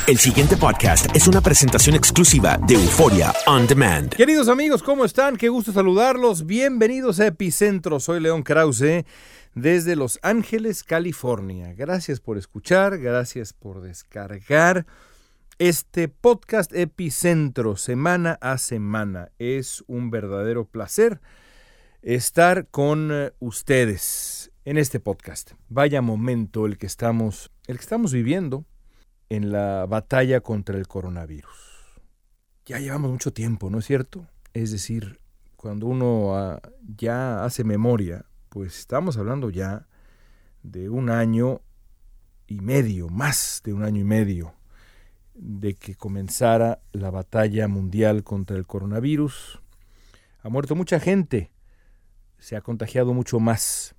El siguiente podcast es una presentación exclusiva de Euforia On Demand. Queridos amigos, ¿cómo están? Qué gusto saludarlos. Bienvenidos a Epicentro. Soy León Krause desde Los Ángeles, California. Gracias por escuchar, gracias por descargar este podcast Epicentro semana a semana. Es un verdadero placer estar con ustedes en este podcast. Vaya momento el que estamos viviendo en la batalla contra el coronavirus. Ya llevamos mucho tiempo, ¿no es cierto? Es decir, cuando uno ya hace memoria, pues estamos hablando ya de un año y medio, más de un año y medio, de que comenzara la batalla mundial contra el coronavirus. Ha muerto mucha gente, se ha contagiado mucho más.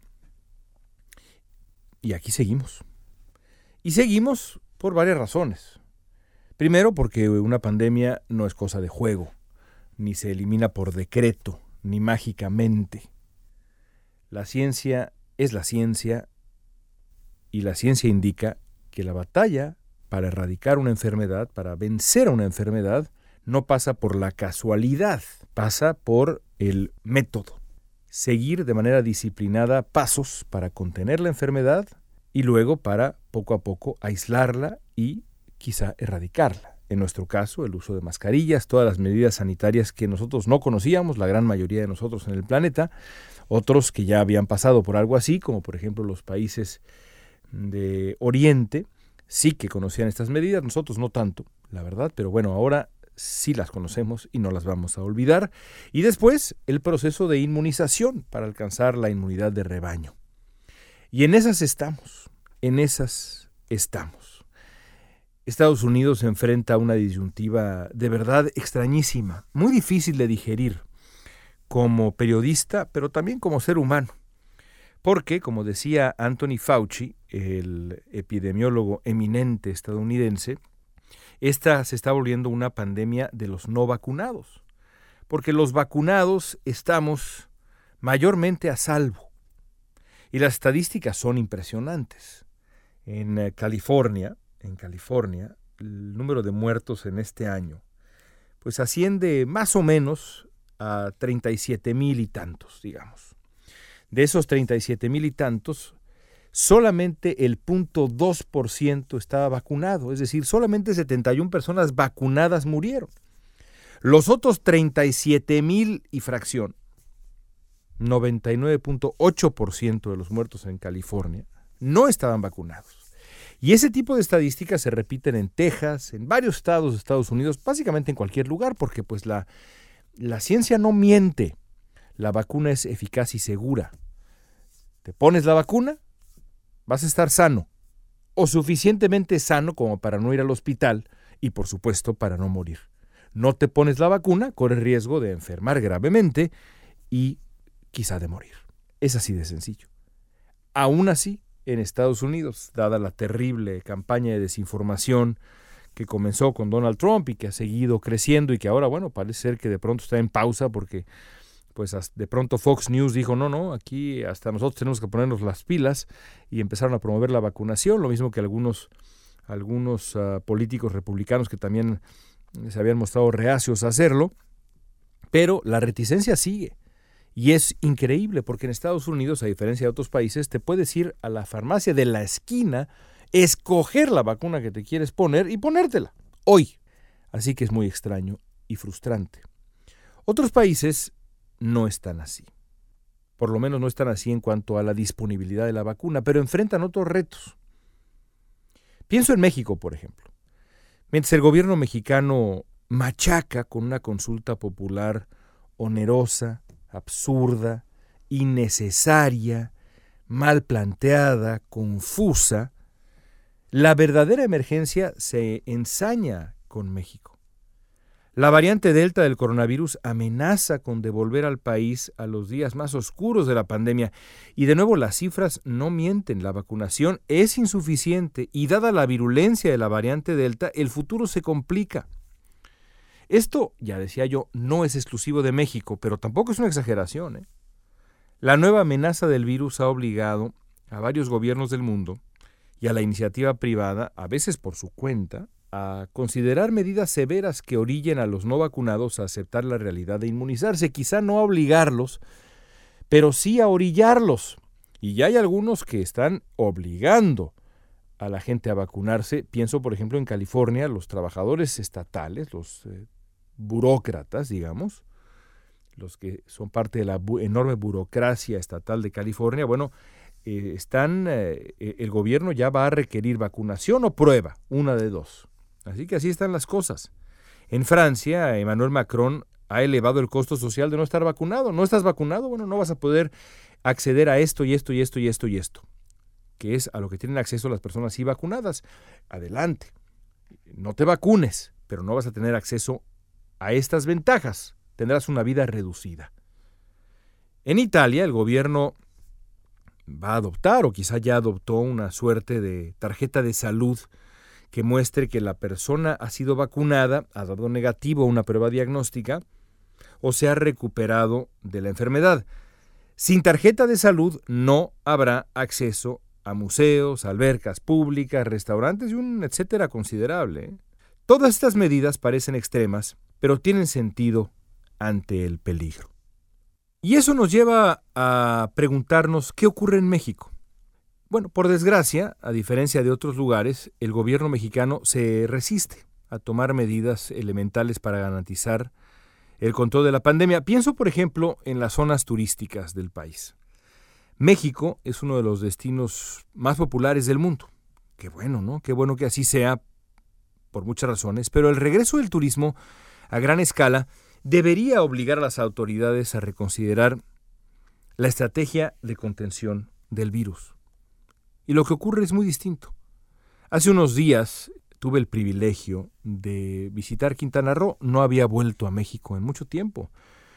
Y aquí seguimos. Y seguimos por varias razones. Primero, porque una pandemia no es cosa de juego, ni se elimina por decreto, ni mágicamente. La ciencia es la ciencia, y la ciencia indica que la batalla para erradicar una enfermedad, para vencer a una enfermedad, no pasa por la casualidad, pasa por el método. Seguir de manera disciplinada pasos para contener la enfermedad y luego para, poco a poco, aislarla y quizá erradicarla. En nuestro caso, el uso de mascarillas, todas las medidas sanitarias que nosotros no conocíamos, la gran mayoría de nosotros en el planeta, otros que ya habían pasado por algo así, como por ejemplo los países de Oriente, sí que conocían estas medidas, nosotros no tanto, la verdad, pero bueno, ahora sí las conocemos y no las vamos a olvidar. Y después, el proceso de inmunización para alcanzar la inmunidad de rebaño. Y en esas estamos. Estados Unidos se enfrenta a una disyuntiva de verdad extrañísima, muy difícil de digerir como periodista, pero también como ser humano. Porque, como decía Anthony Fauci, el epidemiólogo eminente estadounidense, esta se está volviendo una pandemia de los no vacunados. Porque los vacunados estamos mayormente a salvo. Y las estadísticas son impresionantes. En California, el número de muertos en este año, pues asciende más o menos a 37,000 y tantos, digamos. De esos 37,000 y tantos, solamente el 0.2% estaba vacunado, es decir, solamente 71 personas vacunadas murieron. Los otros 37,000 y fracción, 99.8% de los muertos en California, no estaban vacunados. Y ese tipo de estadísticas se repiten en Texas, en varios estados de Estados Unidos, básicamente en cualquier lugar, porque pues la ciencia no miente. La vacuna es eficaz y segura. Te pones la vacuna, vas a estar sano, o suficientemente sano como para no ir al hospital y, por supuesto, para no morir. No te pones la vacuna, corres riesgo de enfermar gravemente y quizá de morir. Es así de sencillo. Aún así, en Estados Unidos, dada la terrible campaña de desinformación que comenzó con Donald Trump y que ha seguido creciendo y que ahora, bueno, parece ser que de pronto está en pausa porque pues de pronto Fox News dijo, no, aquí hasta nosotros tenemos que ponernos las pilas y empezaron a promover la vacunación, lo mismo que algunos políticos republicanos que también se habían mostrado reacios a hacerlo, pero la reticencia sigue. Y es increíble porque en Estados Unidos, a diferencia de otros países, te puedes ir a la farmacia de la esquina, escoger la vacuna que te quieres poner y ponértela hoy. Así que es muy extraño y frustrante. Otros países no están así. Por lo menos no están así en cuanto a la disponibilidad de la vacuna, pero enfrentan otros retos. Pienso en México, por ejemplo. Mientras el gobierno mexicano machaca con una consulta popular onerosa, absurda, innecesaria, mal planteada, confusa, la verdadera emergencia se ensaña con México. La variante Delta del coronavirus amenaza con devolver al país a los días más oscuros de la pandemia. Y de nuevo, las cifras no mienten. La vacunación es insuficiente y dada la virulencia de la variante Delta, el futuro se complica. Esto, ya decía yo, no es exclusivo de México, pero tampoco es una exageración, La nueva amenaza del virus ha obligado a varios gobiernos del mundo y a la iniciativa privada, a veces por su cuenta, a considerar medidas severas que orillen a los no vacunados a aceptar la realidad de inmunizarse, quizá no a obligarlos, pero sí a orillarlos. Y ya hay algunos que están obligando a la gente a vacunarse. Pienso, por ejemplo, en California, los trabajadores estatales, los burócratas, digamos, los que son parte de la enorme burocracia estatal de California, bueno, el gobierno ya va a requerir vacunación o prueba, una de dos. Así que así están las cosas. En Francia, Emmanuel Macron ha elevado el costo social de no estar vacunado. ¿No estás vacunado? Bueno, no vas a poder acceder a esto y esto y esto y esto y esto, que es a lo que tienen acceso las personas sí vacunadas. Adelante, no te vacunes, pero no vas a tener acceso a estas ventajas. Tendrás una vida reducida. En Italia, el gobierno va a adoptar, o quizá ya adoptó, una suerte de tarjeta de salud que muestre que la persona ha sido vacunada, ha dado negativo a una prueba diagnóstica o se ha recuperado de la enfermedad. Sin tarjeta de salud no habrá acceso a museos, albercas públicas, restaurantes y un etcétera considerable. Todas estas medidas parecen extremas, pero tienen sentido ante el peligro. Y eso nos lleva a preguntarnos qué ocurre en México. Bueno, por desgracia, a diferencia de otros lugares, el gobierno mexicano se resiste a tomar medidas elementales para garantizar el control de la pandemia. Pienso, por ejemplo, en las zonas turísticas del país. México es uno de los destinos más populares del mundo. Qué bueno, ¿no? Qué bueno que así sea, por muchas razones, pero el regreso del turismo a gran escala debería obligar a las autoridades a reconsiderar la estrategia de contención del virus. Y lo que ocurre es muy distinto. Hace unos días tuve el privilegio de visitar Quintana Roo. No había vuelto a México en mucho tiempo,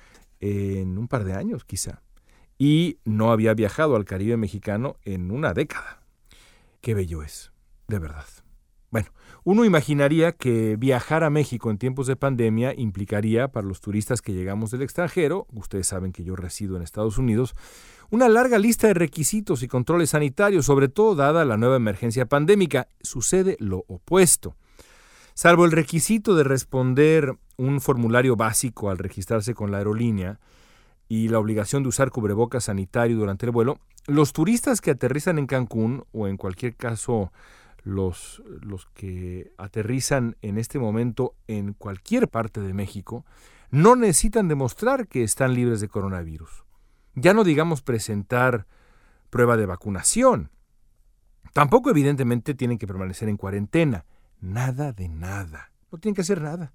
en un par de años quizá, y no había viajado al Caribe mexicano en una década. Qué bello es, de verdad. Bueno, uno imaginaría que viajar a México en tiempos de pandemia implicaría para los turistas que llegamos del extranjero, ustedes saben que yo resido en Estados Unidos, una larga lista de requisitos y controles sanitarios, sobre todo dada la nueva emergencia pandémica. Sucede lo opuesto. Salvo el requisito de responder un formulario básico al registrarse con la aerolínea y la obligación de usar cubrebocas sanitario durante el vuelo, los turistas que aterrizan en Cancún, o en cualquier caso los que aterrizan en este momento en cualquier parte de México, no necesitan demostrar que están libres de coronavirus. Ya no digamos presentar prueba de vacunación. Tampoco, evidentemente, tienen que permanecer en cuarentena. Nada de nada. No tienen que hacer nada.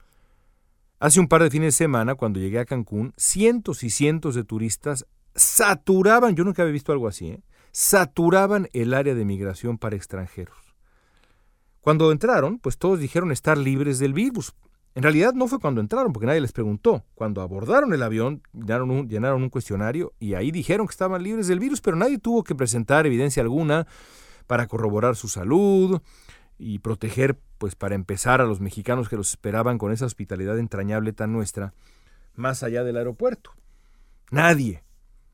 Hace un par de fines de semana, cuando llegué a Cancún, cientos y cientos de turistas saturaban, yo nunca había visto algo así, saturaban el área de migración para extranjeros. Cuando entraron, pues todos dijeron estar libres del virus. En realidad no fue cuando entraron, porque nadie les preguntó. Cuando abordaron el avión, llenaron un cuestionario y ahí dijeron que estaban libres del virus, pero nadie tuvo que presentar evidencia alguna para corroborar su salud y proteger, pues para empezar, a los mexicanos que los esperaban con esa hospitalidad entrañable tan nuestra, más allá del aeropuerto. Nadie.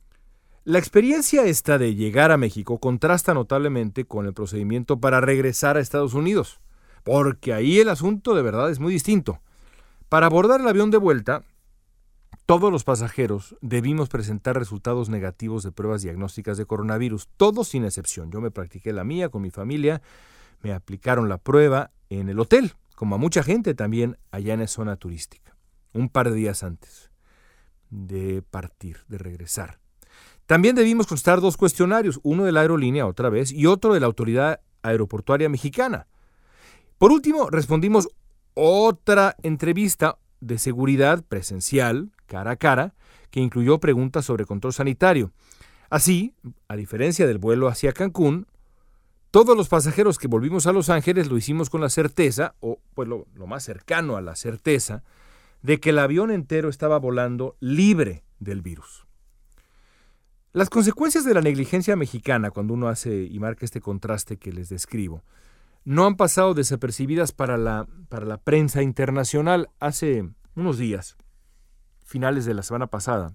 La experiencia esta de llegar a México contrasta notablemente con el procedimiento para regresar a Estados Unidos, porque ahí el asunto de verdad es muy distinto. Para abordar el avión de vuelta, todos los pasajeros debimos presentar resultados negativos de pruebas diagnósticas de coronavirus, todos sin excepción. Yo me practiqué la mía con mi familia, me aplicaron la prueba en el hotel, como a mucha gente también allá en la zona turística, un par de días antes de partir, de regresar. También debimos contestar 2 cuestionarios, uno de la aerolínea otra vez y otro de la Autoridad Aeroportuaria Mexicana. Por último, respondimos otra entrevista de seguridad presencial, cara a cara, que incluyó preguntas sobre control sanitario. Así, a diferencia del vuelo hacia Cancún, todos los pasajeros que volvimos a Los Ángeles lo hicimos con la certeza, o pues lo más cercano a la certeza, de que el avión entero estaba volando libre del virus. Las consecuencias de la negligencia mexicana, cuando uno hace y marca este contraste que les describo, no han pasado desapercibidas para la prensa internacional. Hace unos días, finales de la semana pasada,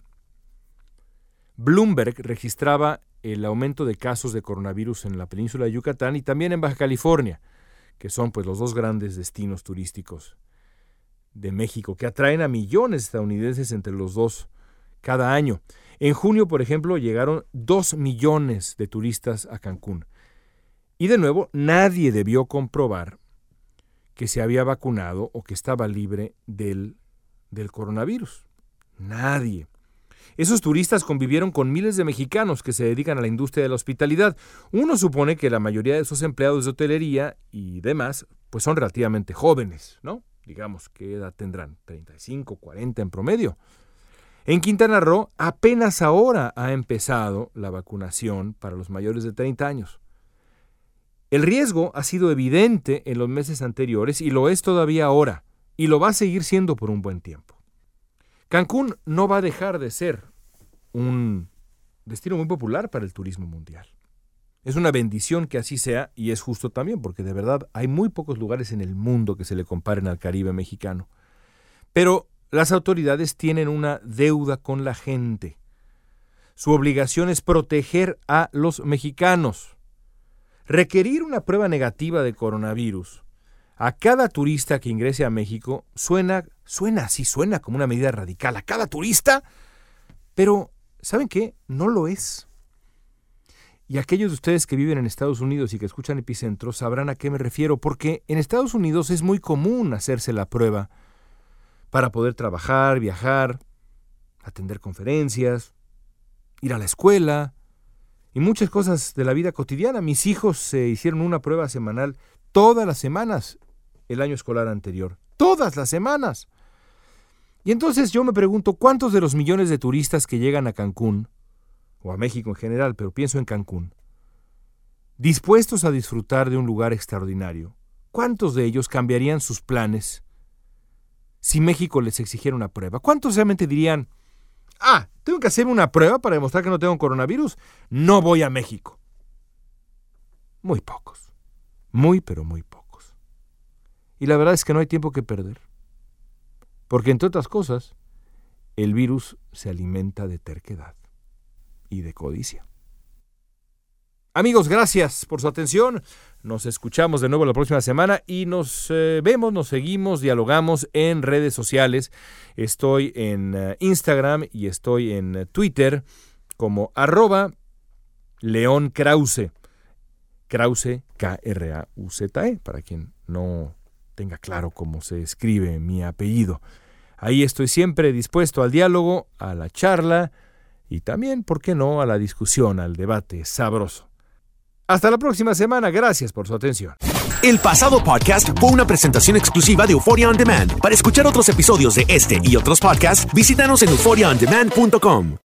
Bloomberg registraba el aumento de casos de coronavirus en la península de Yucatán y también en Baja California, que son pues los dos grandes destinos turísticos de México, que atraen a millones de estadounidenses entre los dos cada año. En junio, por ejemplo, llegaron 2 millones de turistas a Cancún. Y de nuevo, nadie debió comprobar que se había vacunado o que estaba libre del coronavirus. Nadie. Esos turistas convivieron con miles de mexicanos que se dedican a la industria de la hospitalidad. Uno supone que la mayoría de esos empleados de hotelería y demás pues son relativamente jóvenes, ¿no? Digamos, ¿qué edad tendrán? 35, 40 en promedio. En Quintana Roo apenas ahora ha empezado la vacunación para los mayores de 30 años. El riesgo ha sido evidente en los meses anteriores y lo es todavía ahora, y lo va a seguir siendo por un buen tiempo. Cancún no va a dejar de ser un destino muy popular para el turismo mundial. Es una bendición que así sea y es justo también, porque de verdad hay muy pocos lugares en el mundo que se le comparen al Caribe mexicano. Pero las autoridades tienen una deuda con la gente. Su obligación es proteger a los mexicanos. Requerir una prueba negativa de coronavirus a cada turista que ingrese a México suena como una medida radical. A cada turista, pero ¿saben qué? No lo es. Y aquellos de ustedes que viven en Estados Unidos y que escuchan Epicentro sabrán a qué me refiero, porque en Estados Unidos es muy común hacerse la prueba para poder trabajar, viajar, atender conferencias, ir a la escuela y muchas cosas de la vida cotidiana. Mis hijos se hicieron una prueba semanal todas las semanas el año escolar anterior. ¡Todas las semanas! Y entonces yo me pregunto, ¿cuántos de los millones de turistas que llegan a Cancún, o a México en general, pero pienso en Cancún, dispuestos a disfrutar de un lugar extraordinario, cuántos de ellos cambiarían sus planes si México les exigiera una prueba? ¿Cuántos realmente dirían, tengo que hacer una prueba para demostrar que no tengo coronavirus? No voy a México. Muy pocos. Muy, pero muy pocos. Y la verdad es que no hay tiempo que perder. Porque, entre otras cosas, el virus se alimenta de terquedad y de codicia. Amigos, gracias por su atención. Nos escuchamos de nuevo la próxima semana y nos vemos, nos seguimos, dialogamos en redes sociales. Estoy en Instagram y estoy en Twitter como @LeonKrause. Krause, Krauze, para quien no tenga claro cómo se escribe mi apellido. Ahí estoy siempre dispuesto al diálogo, a la charla y también, ¿por qué no?, a la discusión, al debate sabroso. Hasta la próxima semana. Gracias por su atención. El pasado podcast fue una presentación exclusiva de Euphoria On Demand. Para escuchar otros episodios de este y otros podcasts, visítanos en euphoriaondemand.com.